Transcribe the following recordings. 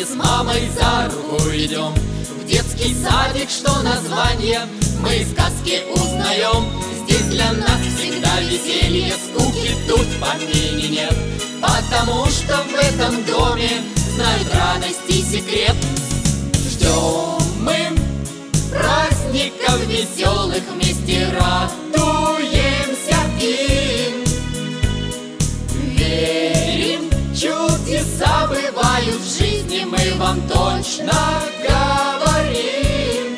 вместе с мамой за руку идем в детский садик, что название мы сказки узнаем. Здесь для нас всегда веселье, скуки тут в помине нет, потому что в этом доме знают радость и секрет. Ждем мы праздников веселых, вместе радуемся им. Верим, чудеса бывают в жизни, мы вам точно говорим.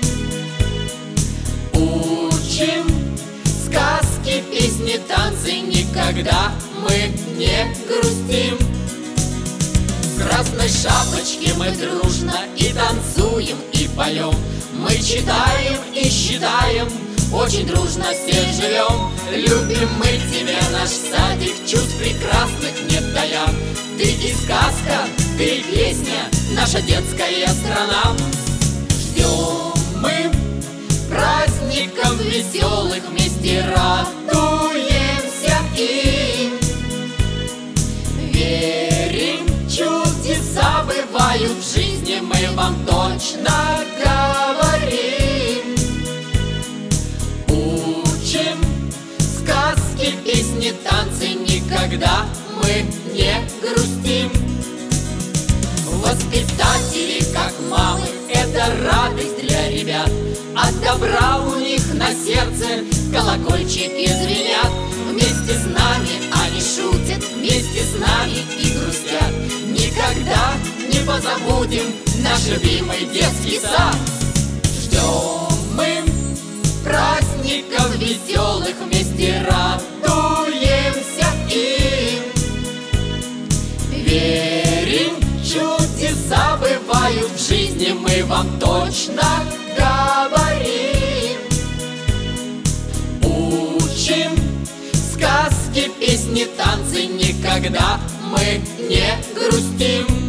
Учим сказки, песни, танцы, никогда мы не грустим. В красной шапочке мы дружно и танцуем, и поем. Мы читаем и считаем, очень дружно все живем. Любим мы тебя, наш садик, чувств прекрасных нет дая. Ты и сказка, ты и песня, наша детская страна. Ждем мы праздников веселых, вместе радуемся им. Верим, чудеса бывают в жизни, мы вам точно говорим. Учим сказки, песни, танцы, никогда мы не грустим. Воспитатели, как мамы, это радость для ребят. От добра у них на сердце колокольчики звенят. Вместе с нами они шутят, вместе с нами и грустят. Никогда не позабудем наш любимый детский сад. Ждем мы праздников веселых, вместе радуемся им. Верим, чудеса бывают в жизни, мы вам точно говорим. Учим сказки, песни, танцы, никогда мы не грустим.